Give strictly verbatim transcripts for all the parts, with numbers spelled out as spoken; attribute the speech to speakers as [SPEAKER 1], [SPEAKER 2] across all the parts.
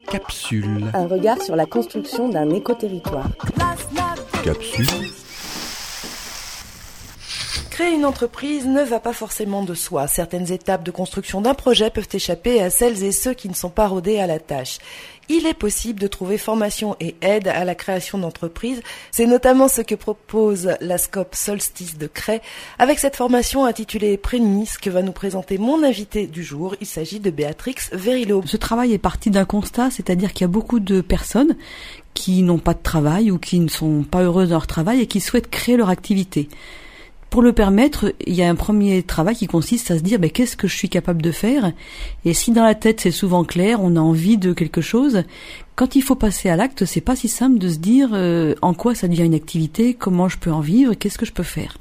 [SPEAKER 1] Capsule.
[SPEAKER 2] Un regard sur la construction d'un écoterritoire.
[SPEAKER 1] Capsule.
[SPEAKER 3] Créer une entreprise ne va pas forcément de soi. Certaines étapes de construction d'un projet peuvent échapper à celles et ceux qui ne sont pas rodés à la tâche. Il est possible de trouver formation et aide à la création d'entreprises. C'est notamment ce que propose la Scope Solstice de Cray avec cette formation intitulée Prémices que va nous présenter mon invité du jour. Il s'agit de Béatrix Verillo.
[SPEAKER 4] Ce travail est parti d'un constat, c'est-à-dire qu'il y a beaucoup de personnes qui n'ont pas de travail ou qui ne sont pas heureuses dans leur travail et qui souhaitent créer leur activité. Pour le permettre, il y a un premier travail qui consiste à se dire ben, qu'est-ce que je suis capable de faire. Et si dans la tête c'est souvent clair, on a envie de quelque chose, quand il faut passer à l'acte, c'est pas si simple de se dire euh, en quoi ça devient une activité, comment je peux en vivre, qu'est-ce que je peux faire.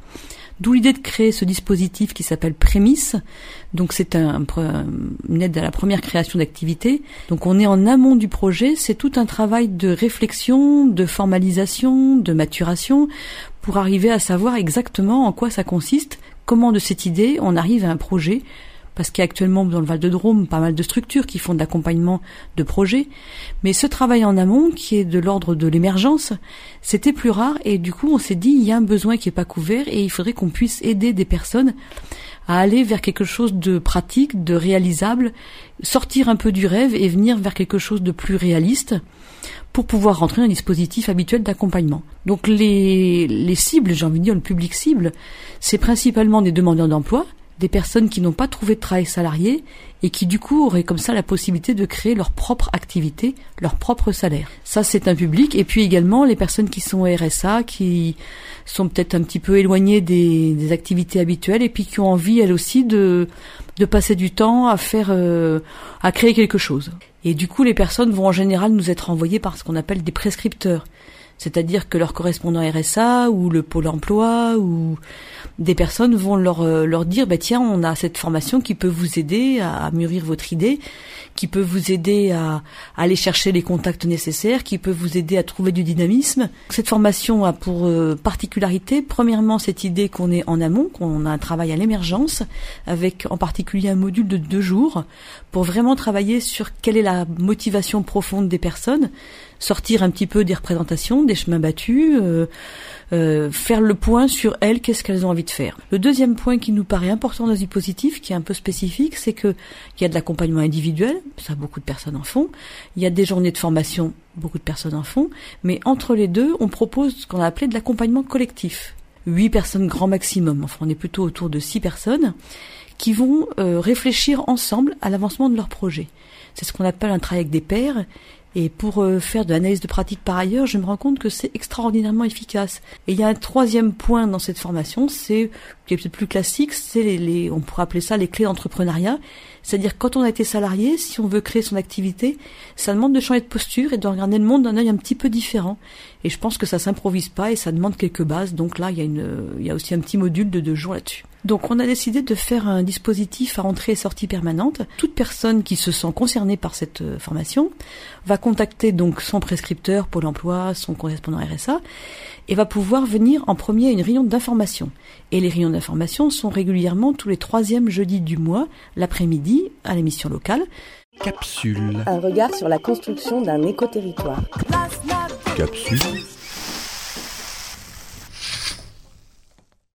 [SPEAKER 4] D'où l'idée de créer ce dispositif qui s'appelle Prémices. Donc c'est un, une aide à la première création d'activité. Donc on est en amont du projet, c'est tout un travail de réflexion, de formalisation, de maturation, pour arriver à savoir exactement en quoi ça consiste, comment de cette idée on arrive à un projet, parce qu'il y a actuellement dans le Val-de-Drôme pas mal de structures qui font de l'accompagnement de projets, mais ce travail en amont, qui est de l'ordre de l'émergence, c'était plus rare, et du coup on s'est dit il y a un besoin qui n'est pas couvert, et il faudrait qu'on puisse aider des personnes à aller vers quelque chose de pratique, de réalisable, sortir un peu du rêve et venir vers quelque chose de plus réaliste, pour pouvoir rentrer dans un dispositif habituel d'accompagnement. Donc les, les cibles, j'ai envie de dire le public cible, c'est principalement des demandeurs d'emploi, des personnes qui n'ont pas trouvé de travail salarié et qui du coup auraient comme ça la possibilité de créer leur propre activité, leur propre salaire. Ça c'est un public, et puis également les personnes qui sont R S A, qui sont peut-être un petit peu éloignées des, des activités habituelles et puis qui ont envie elles aussi de, de passer du temps à faire, euh, à créer quelque chose. Et du coup les personnes vont en général nous être envoyées par ce qu'on appelle des prescripteurs. C'est-à-dire que leur correspondant R S A ou le pôle emploi ou des personnes vont leur leur dire bah tiens, on a cette formation qui peut vous aider à, à mûrir votre idée, qui peut vous aider à, à aller chercher les contacts nécessaires, qui peut vous aider à trouver du dynamisme. Cette formation a pour euh, particularité, premièrement, cette idée qu'on est en amont, qu'on a un travail à l'émergence, avec en particulier un module de deux jours, pour vraiment travailler sur quelle est la motivation profonde des personnes, sortir un petit peu des représentations, des chemins battus, euh, euh, faire le point sur elles, qu'est-ce qu'elles ont envie de faire. Le deuxième point qui nous paraît important dans ce dispositif, qui est un peu spécifique, c'est que il y a de l'accompagnement individuel, ça beaucoup de personnes en font, il y a des journées de formation, beaucoup de personnes en font, mais entre les deux, on propose ce qu'on a appelé de l'accompagnement collectif. Huit personnes grand maximum, enfin on est plutôt autour de six personnes, qui vont euh, réfléchir ensemble à l'avancement de leur projet. C'est ce qu'on appelle un travail avec des pairs. Et pour euh, faire de l'analyse de pratique par ailleurs, je me rends compte que c'est extraordinairement efficace. Et il y a un troisième point dans cette formation, c'est, qui est peut-être plus classique, c'est les, les, on pourrait appeler ça les clés d'entrepreneuriat. C'est-à-dire quand on a été salarié, si on veut créer son activité, ça demande de changer de posture et de regarder le monde d'un œil un petit peu différent. Et je pense que ça s'improvise pas et ça demande quelques bases. Donc là, il y a une, il y a aussi un petit module de deux jours là-dessus. Donc on a décidé de faire un dispositif à entrée et sortie permanente. Toute personne qui se sent concernée par cette formation va contacter donc son prescripteur Pôle emploi, son correspondant R S A, et va pouvoir venir en premier à une réunion d'information. Et les réunions d'information sont régulièrement tous les troisièmes jeudis du mois, l'après-midi, à l'émission locale.
[SPEAKER 1] Capsule.
[SPEAKER 2] Un regard sur la construction d'un écoterritoire.
[SPEAKER 1] Capsule.